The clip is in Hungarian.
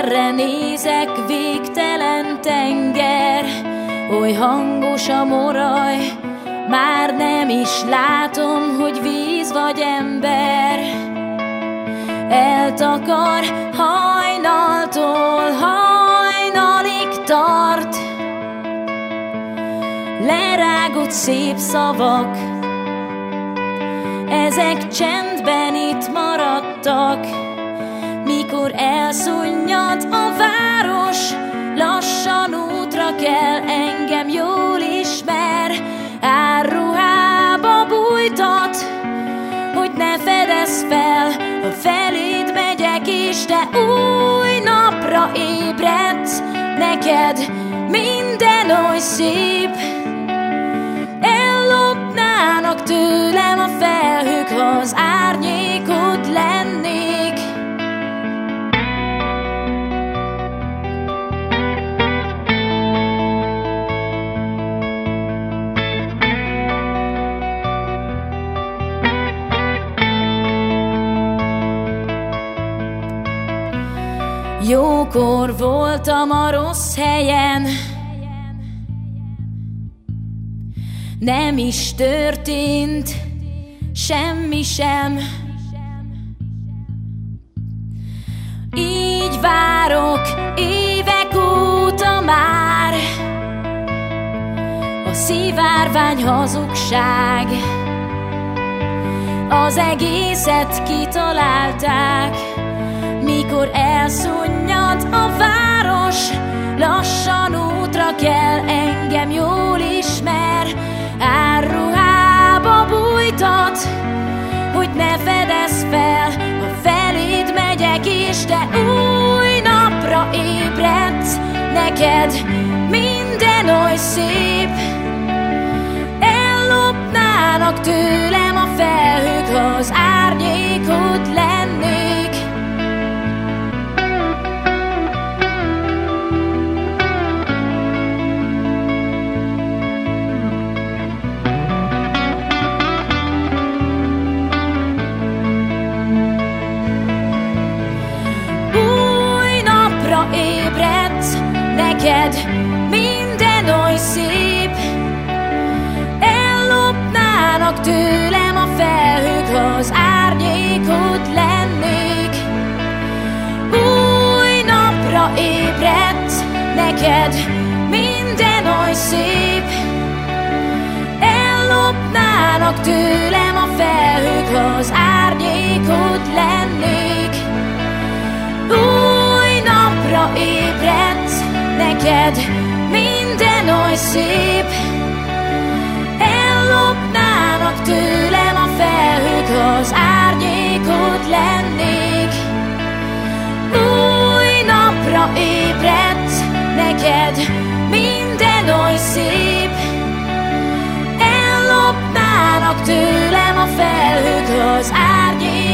Merre nézek, végtelen tenger, oly hangos a moraj, már nem is látom, hogy víz vagy ember. Eltakar hajnaltól, hajnalig tart, lerágott szép szavak, ezek csendben itt maradtak. Mikor elszunnyad a város, lassan útra kell, engem jól ismer. Árruhába bújtat, hogy ne fedezz fel, ha feléd megyek is, de új napra ébredsz, neked minden oly szép. Ellopnának tőlem a felhők, ha az árnyékod lennék. Jókor voltam a rossz helyen, nem is történt semmi sem. Így várok évek óta már, a szivárvány hazugság, az egészet kitalálták. Mikor elszunnyad a város, lassan útra kell, engem jól ismer. Árruhába bújtat, hogy ne fedezz fel, ha feléd megyek is, de új napra ébredsz, neked minden oly szép. Ellopnának tőlem a felhők, ha az árnyékod lennék. Ébredsz, neked minden oly szép. Ellopnának tőlem a felhők, ha az árnyékod lennék. Új napra ébredsz, neked minden oly szép. Ellopnának tőlem a felhők, ha az árnyékod lennék. Új napra ébredsz, neked minden oly szép. Ellopnának tőlem a felhők, ha az árnyékod lennék. Új napra ébredsz, neked minden oly szép. Ellopnának tőlem a felhők, ha az árnyékod